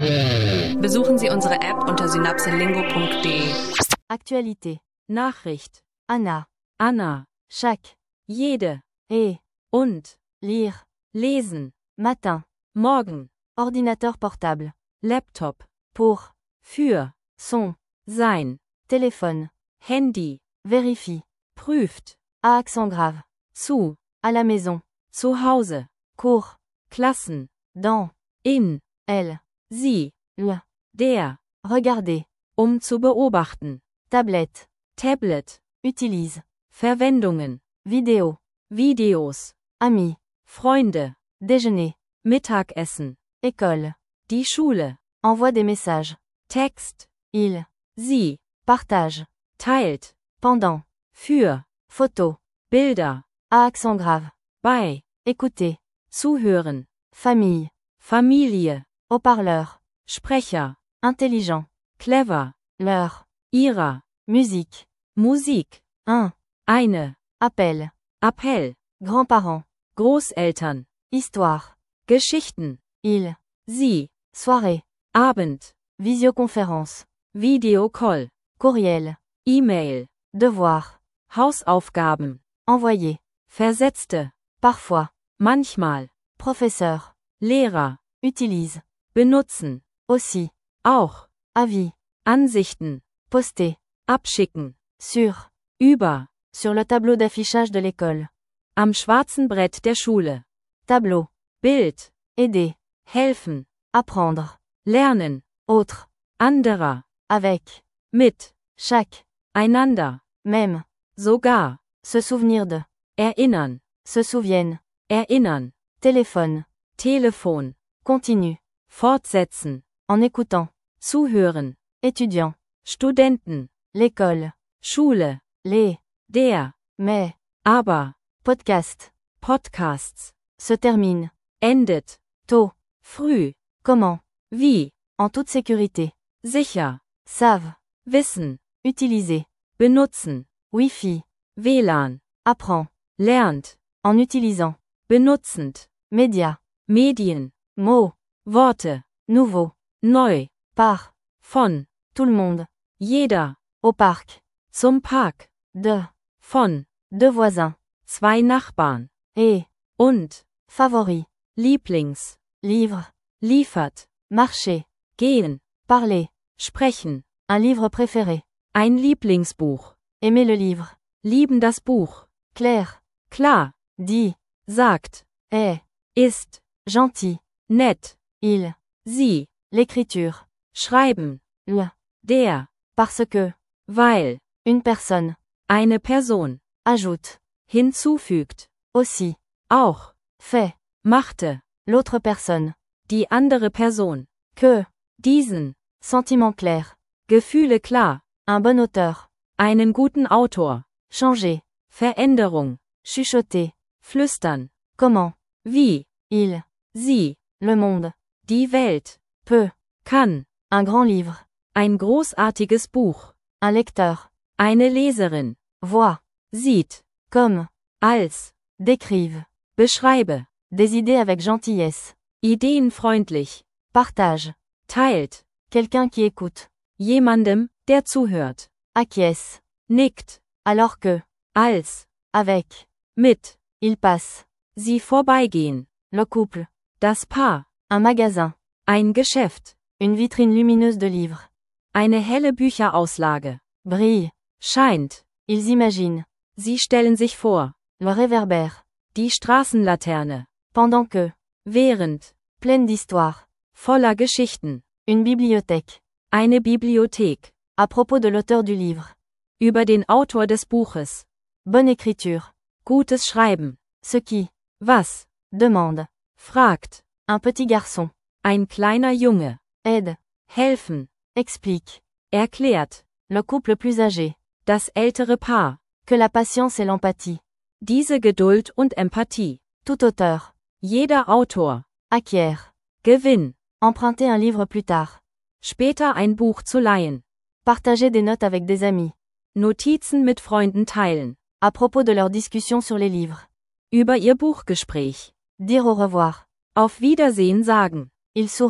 Besuchen Sie unsere App unter synapselingo.de. Actualité. Nachricht. Anna. Anna. Chaque. Jede. Und. Lire. Lesen. Matin. Morgen. Ordinateur portable. Laptop. Pour. Für. Son. Sein. Téléphone. Handy. Vérifie. Prüft. À accent grave. Zu. À la maison. Zu Hause. Cours. Klassen. Dans. In. Elle. Sie. Le. Der. Regarder. Zu beobachten. Tablette. Tablet. Utilise. Verwendungen. Vidéo. Videos. Ami. Freunde. Déjeuner. Mittagessen. École. Die Schule. Envoie des messages. Text. Il. Sie. Partage. Teilt. Pendant. Für. Photo. Bilder. À accent grave. Bei. Écouter. Zuhören. Famille. Familie. Haut-parleur. Sprecher. Intelligent. Clever. L'heure. Ihrer. Musique. Musik. Un. Eine. Appel. Appell. Grands-parents. Großeltern. Histoire. Geschichten. Il. Sie. Soirée. Abend. Visioconférence. Videocall. Courriel. E-Mail. Devoir. Hausaufgaben. Envoyer. Versetzte. Parfois. Manchmal. Professeur. Lehrer. Utilise. Benutzen. Aussi. Auch. Avis. Ansichten. Poster. Abschicken. Sur. Über. Sur le tableau d'affichage de l'école. Am schwarzen Brett der Schule. Tableau. Bild. Aider. Helfen. Apprendre. Lernen. Autre. Anderer. Avec. Mit. Chaque. Einander. Même. Sogar. Se souvenir de. Erinnern. Se souviennent. Erinnern. Téléphone. Telefon. Continue. Fortsetzen. En écoutant. Zuhören. Étudiant. Studenten. L'école. Schule. Les. Der. Mais. Aber. Podcast. Podcasts. Se termine. Endet. Tôt. Früh. Comment. Wie. En toute sécurité. Sicher. Savent. Wissen. Utiliser. Benutzen. Wi-Fi. WLAN. Apprend. Lernt. En utilisant. Benutzend. Média. Medien. Mot. Worte. Nouveau. Neu. Par. Von. Tout le monde. Jeder. Au parc. Zum Park. De. Von. Deux voisins. Zwei Nachbarn. Et. Und. Favori. Lieblings. Livre. Liefert. Marcher. Gehen. Parler. Sprechen. Un livre préféré. Ein Lieblingsbuch. Aimer le livre. Lieben das Buch. Clair. Klar. Dit. Sagt. Est. Ist. Gentil. Nett. Il. Sie. L'écriture. Schreiben. Le. Der. Parce que. Weil. Une personne. Eine Person. Ajoute. Hinzufügt. Aussi. Auch. Fait. Machte. L'autre personne. Die andere Person. Que. Diesen. Sentiment clair. Gefühle klar. Un bon auteur. Einen guten Autor. Changer. Veränderung. Chuchoter. Flüstern. Comment. Wie. Il. Sie. Le monde. Die Welt. Peut. Kann. Un grand livre. Ein großartiges Buch. Un lecteur. Eine Leserin. Voit. Sieht. Comme. Als. Décrive. Beschreibe. Des idées avec gentillesse. Ideenfreundlich. Partage. Teilt. Quelqu'un qui écoute. Jemandem, der zuhört. Acquiesce. Nickt. Alors que. Als. Avec. Mit. Il passe. Sie vorbeigehen. Le couple. Das Paar. Un magasin. Ein Geschäft. Une vitrine lumineuse de livres. Eine helle Bücherauslage. Brille. Scheint. Ils imaginent. Sie stellen sich vor. Le réverbère. Die Straßenlaterne. Pendant que. Während. Pleine d'histoire. Voller Geschichten. Une bibliothèque. Eine Bibliothek. À propos de l'auteur du livre. Über den Autor des Buches. Bonne écriture. Gutes Schreiben. Ce qui. Was. Demande. Fragt. Un petit garçon. Ein kleiner Junge. Aide. Helfen. Explique. Erklärt. Le couple plus âgé. Das ältere Paar. Que la patience et l'empathie. Diese Geduld und Empathie. Tout auteur. Jeder Autor. Acquiert. Gewinn. Emprunter un livre plus tard. Später ein Buch zu leihen. Partager des notes avec des amis. Notizen mit Freunden teilen. À propos de leur discussion sur les livres. Über ihr Buchgespräch. Dire au revoir. Auf Wiedersehen sagen. Il sourit.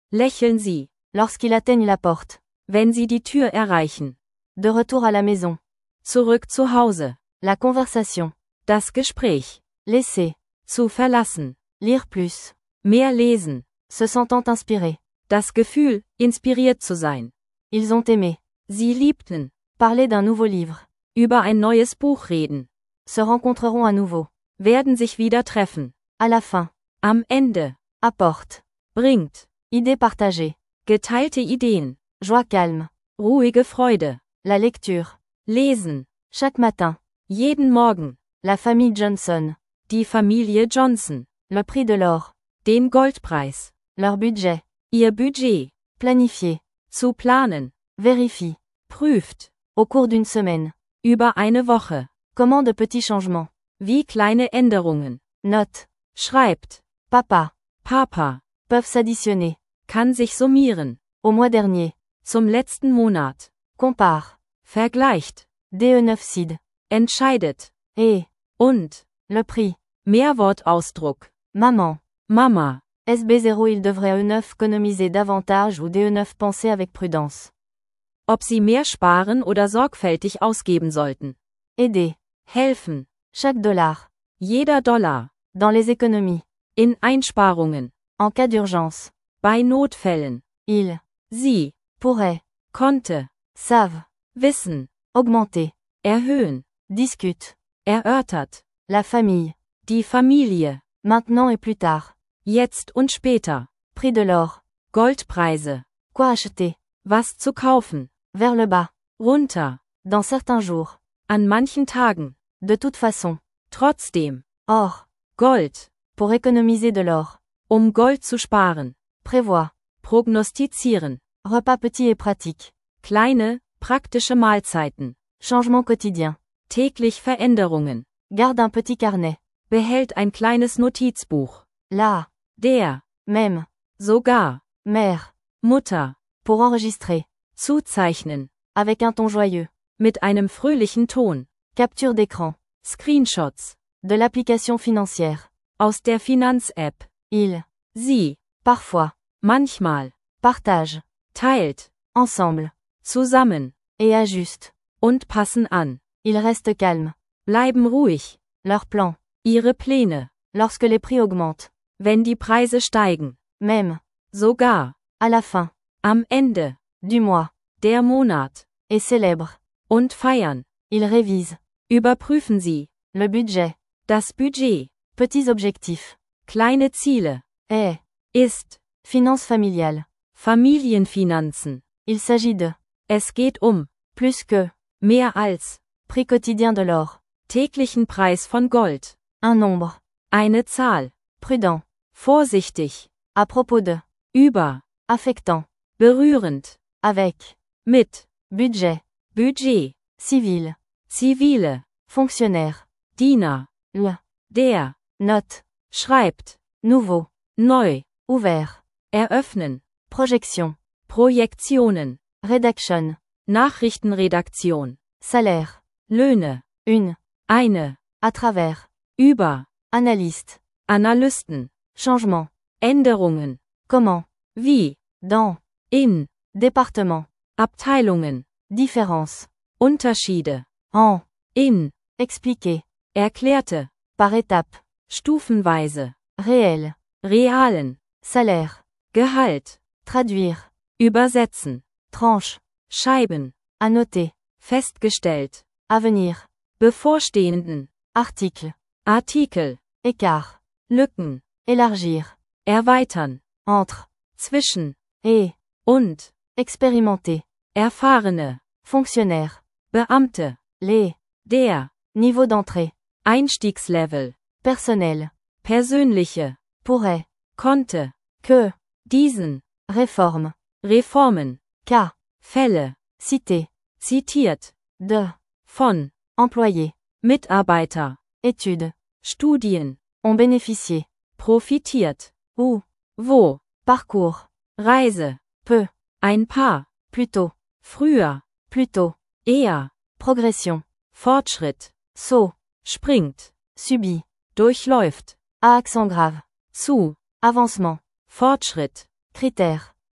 Lächeln Sie, lorsqu'ils atteignent la porte. wenn Sie die Tür erreichen. De retour à la maison. Zurück zu Hause. La conversation. Das Gespräch. Laisser. Zu verlassen. Lire plus. Mehr lesen. Se sentant inspiré. Das Gefühl, inspiriert zu sein. Ils ont aimé. Sie liebten. Parler d'un nouveau livre. Über ein neues Buch reden. Se rencontreront à nouveau. Werden sich wieder treffen. À la fin. Am Ende. Apporte. Bringt. Idée partagée. Geteilte Ideen. Joie calme. Ruhige Freude. La lecture. Lesen. Chaque matin. Jeden Morgen. La famille Johnson. Die Familie Johnson. Le prix de l'or. Den Goldpreis. Leur budget. Ihr Budget. Planifier. Zu planen. Vérifie. Prüft. Au cours d'une semaine. Über eine Woche. Comment de petits changements. Wie kleine Änderungen. Note. Schreibt. Papa. Papa. Peuvent s'additionner. Kann sich summieren. Au mois dernier. Zum letzten Monat. Compare. Vergleicht. DE9 CID. Entscheidet. Et. Und. Le prix. Mehrwortausdruck. Maman. Mama. SB0 il devrait E9 économiser davantage ou DE9 penser avec prudence. Ob sie mehr sparen oder sorgfältig ausgeben sollten. Aider. Helfen. Chaque dollar. Jeder Dollar. Dans les économies. In Einsparungen. En cas d'urgence. Bei Notfällen. Il. Sie. Pourrait. Konnte. Savent. Wissen. Augmenter. Erhöhen. Discute. Erörtert. La famille. Die Familie. Maintenant et plus tard. Jetzt und später. Prix de l'or. Goldpreise. Quoi acheter. Was zu kaufen. Vers le bas. Runter. Dans certains jours. An manchen Tagen. De toute façon. Trotzdem. Or. Gold. Pour économiser de l'or. Gold zu sparen. Prévoit. Prognostizieren. Repas petit et pratique. Kleine, praktische Mahlzeiten. Changement quotidien. Täglich Veränderungen. Garde un petit carnet. Behält ein kleines Notizbuch. La. Der. Même. Sogar. Mère. Mutter. Pour enregistrer. Zuzeichnen. Avec un ton joyeux. Mit einem fröhlichen Ton. Capture d'écran. Screenshots. De l'application financière. Aus der Finanz-App. Il. Sie. Parfois. Manchmal. Partage. Teilt. Ensemble. Zusammen. Et ajuste. Und passen an. Ils restent calmes. Bleiben ruhig. Leur plan. Ihre Pläne. Lorsque les prix augmentent. Wenn die Preise steigen. Même. Sogar. À la fin. Am Ende. Du mois. Der Monat. Et célèbre. Und feiern. Ils révisent. Überprüfen Sie. Le budget. Das Budget. Petits objectifs. Kleine Ziele. Est. Ist. Finance familiale. Familienfinanzen. Il s'agit de. Es geht Plus que. mehr als. Prix quotidien de l'or. Täglichen Preis von Gold. Un nombre. Eine Zahl. Prudent. Vorsichtig. À propos de. Über. Affectant. Berührend. Avec. Mit. Budget. Budget. Civil. Zivile. Fonctionnaire. Diener. Le. Der. Note. Schreibt. Nouveau. Neu. Ouvert. Eröffnen. Projection. Projektionen. Rédaction. Nachrichtenredaktion. Salaire. Löhne. Une. Eine. À travers. Über. Analyste. Analysten. Changement. Änderungen. Comment. Wie. Dans. In. Département. Abteilungen. Différence. Unterschiede. En. In. Expliquer. Erklärte. Par étape. Stufenweise. Réel. Realen. Salaire. Gehalt. Traduire. Übersetzen. Tranche. Scheiben. Annoter. Festgestellt. Avenir. Bevorstehenden. Article. Artikel. Écart. Lücken. Élargir. Erweitern. Entre. Zwischen. Et. Und. Expérimenter. Erfahrene. Fonctionnaire. Beamte. Les. Der. Niveau d'entrée. Einstiegslevel. Personnel. Persönliche. Pourrait. Konnte. Que. Diesen. Réforme. Reformen. Cas. Fälle. Cité. Zitiert. De. Von. Employé. Mitarbeiter. Études. Studien. Ont bénéficié. Profitiert. Où. Wo. Parcours. Reise. Peu. Ein paar. Plutôt. Früher. Plutôt. Eher. Progression. Fortschritt. Saut. Springt. Subit. Durchläuft. À accent grave. Zu. Avancement. Fortschritt. Critère.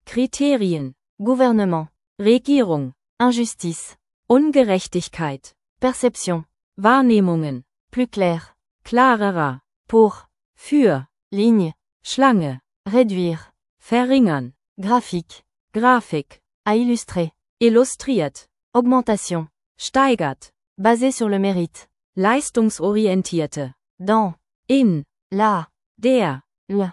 Kriterien, gouvernement, Regierung, injustice, Ungerechtigkeit, perception, Wahrnehmungen, plus clair, klarerer, pour, für, ligne, Schlange, réduire, verringern, graphique, Grafik, à illustrer, illustriert, augmentation, steigert, basé sur le mérite, leistungsorientierte, dans, in, la, der,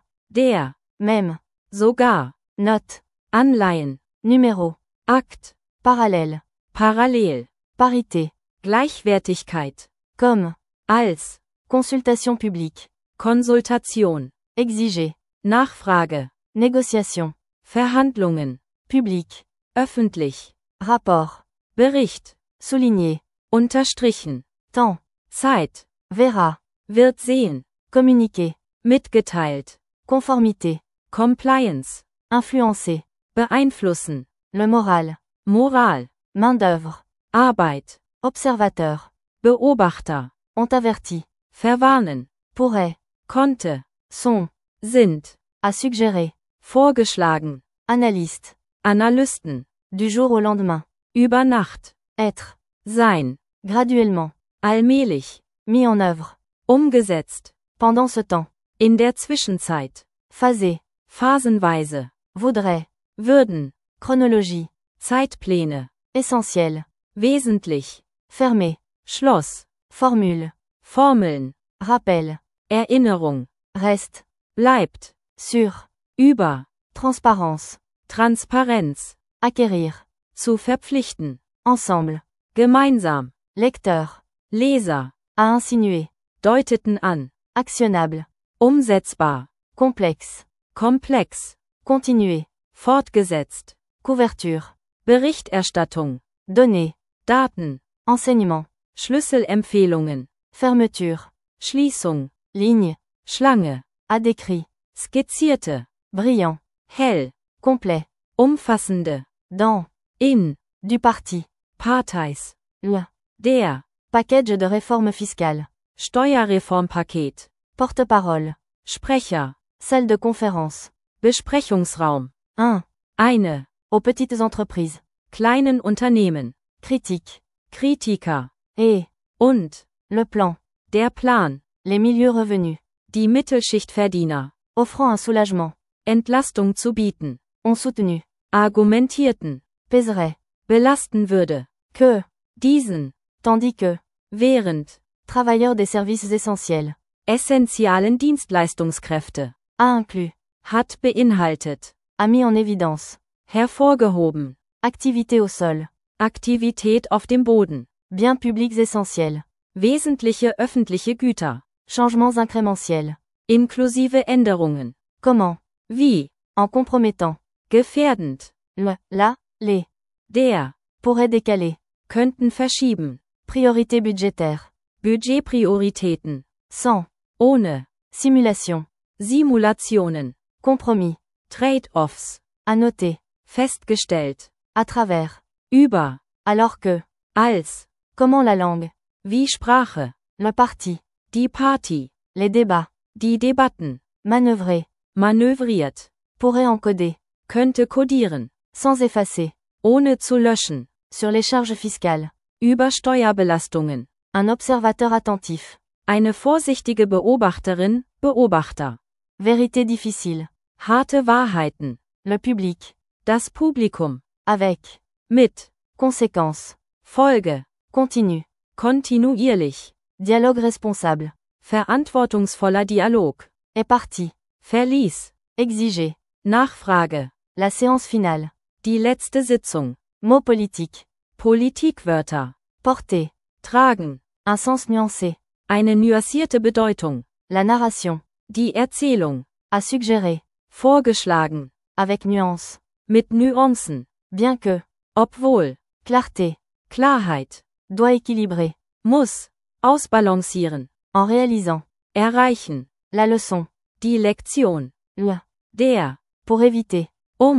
der, même, sogar, note, Anleihen, numéro, Akt, parallèle, parallel, parité, Gleichwertigkeit, comme, als, consultation publique, Konsultation, exiger, Nachfrage, négociation, Verhandlungen, public, öffentlich, rapport, Bericht, souligner, unterstrichen, temps, Zeit, verra, wird sehen, communiquer, mitgeteilt, conformité, Compliance, influencer, beeinflussen, le moral, Moral, main-d'œuvre, Arbeit, observateur, Beobachter, ont averti, verwarnen, pourrait, konnte, sont, sind, a suggéré, vorgeschlagen, analyste, Analysten, du jour au lendemain, über Nacht, être, sein, graduellement, allmählich, mis en œuvre, umgesetzt, pendant ce temps, in der Zwischenzeit, phasé, phasenweise, voudrait, würden, chronologie, Zeitpläne, essentiel, wesentlich, fermé, Schloss, formule, Formeln, rappel, Erinnerung, reste, bleibt, sur, über, transparence, Transparenz, acquérir, zu verpflichten, ensemble, gemeinsam, lecteur, Leser, à insinuer, deuteten an, actionnable, umsetzbar, complexe, komplex, continuer, fortgesetzt, couverture, Berichterstattung, donner, Daten, enseignement, Schlüsselempfehlungen, fermeture, Schließung, ligne, Schlange, a décrit, skizzierte, brillant, hell, complet, umfassende, dans, in, du parti, Parteis, le, der, package de réforme fiscale, Steuerreformpaket, porte-parole, Sprecher, salle de conférence, Besprechungsraum, 1, eine, aux petites entreprises, kleinen Unternehmen, critique, Kritiker, et, und, le plan, der Plan, les milieux revenus, die Mittelschichtverdiener, offrant un soulagement, Entlastung zu bieten, ont soutenu, argumentierten, pèserait, belasten würde, que, diesen, tandis que, während, travailleurs des services essentiels, essentialen Dienstleistungskräfte, a inclus, hat beinhaltet, a mis en évidence, hervorgehoben, activité au sol, Aktivität auf dem Boden, biens publics essentiels, wesentliche öffentliche Güter, changements incrémentiels, inklusive Änderungen, comment, wie, en compromettant, gefährdend, le, la, les, der, pourrait décaler, könnten verschieben, priorité budgétaire, Budgetprioritäten, sans, ohne, simulation, Simulationen, compromis, Trade-offs, à noter, festgestellt, à travers, über, alors que, als, comment la langue, wie Sprache, le parti, die Party, les débats, die Debatten, manœuvrer, manövriert, pourrait encoder, könnte kodieren, sans effacer, ohne zu löschen, sur les charges fiscales, über Steuerbelastungen, un observateur attentif, eine vorsichtige Beobachterin, Beobachter, vérité difficile, harte Wahrheiten, le public, das Publikum, avec, mit, conséquence, Folge, continue, kontinuierlich, dialogue responsable, verantwortungsvoller Dialog, est parti, verließ, exiger, Nachfrage, la séance finale, die letzte Sitzung, mot politique, Politikwörter, porter, tragen, un sens nuancé, eine nuancierte Bedeutung, la narration, die Erzählung, a suggéré, vorgeschlagen, avec nuance, mit Nuancen, bien que, obwohl, clarté, Klarheit, doit équilibrer, muss, ausbalancieren, en réalisant, erreichen, la leçon, die Lektion, le, der, pour éviter,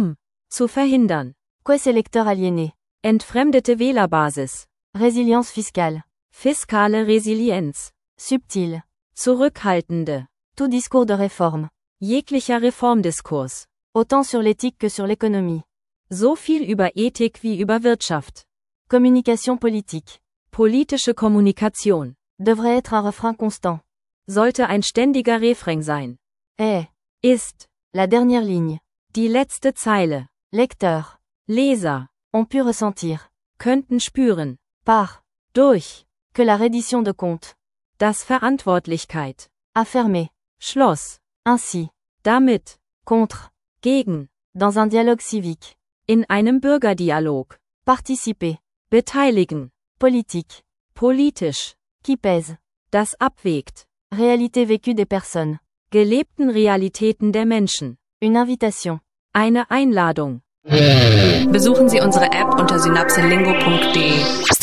zu verhindern, quoi ces lecteurs aliénés, entfremdete Wählerbasis, résilience fiscale, fiskale Resilienz, subtile, zurückhaltende, tout discours de réforme, jeglicher Reformdiskurs, Autant sur l'éthique que sur l'économie. So viel über Ethik wie über Wirtschaft. Communication politique. Politische Kommunikation. Devrait être un refrain constant. Sollte ein ständiger Refrain sein. Ist. La dernière ligne. Die letzte Zeile. Lecteurs. Leser. Ont pu ressentir. Könnten spüren. Par. Durch. Que la reddition de comptes. Das Verantwortlichkeit. Affirmer. Schloss. Ainsi. Damit. Contre. Gegen. Dans un dialogue civique. In einem Bürgerdialog. Participer. Beteiligen. Politique. Politisch. Qui pèse. Das abwägt. Réalité vécue des personnes. Gelebten Realitäten der Menschen. Une invitation. Eine Einladung. Besuchen Sie unsere App unter synapselingo.de.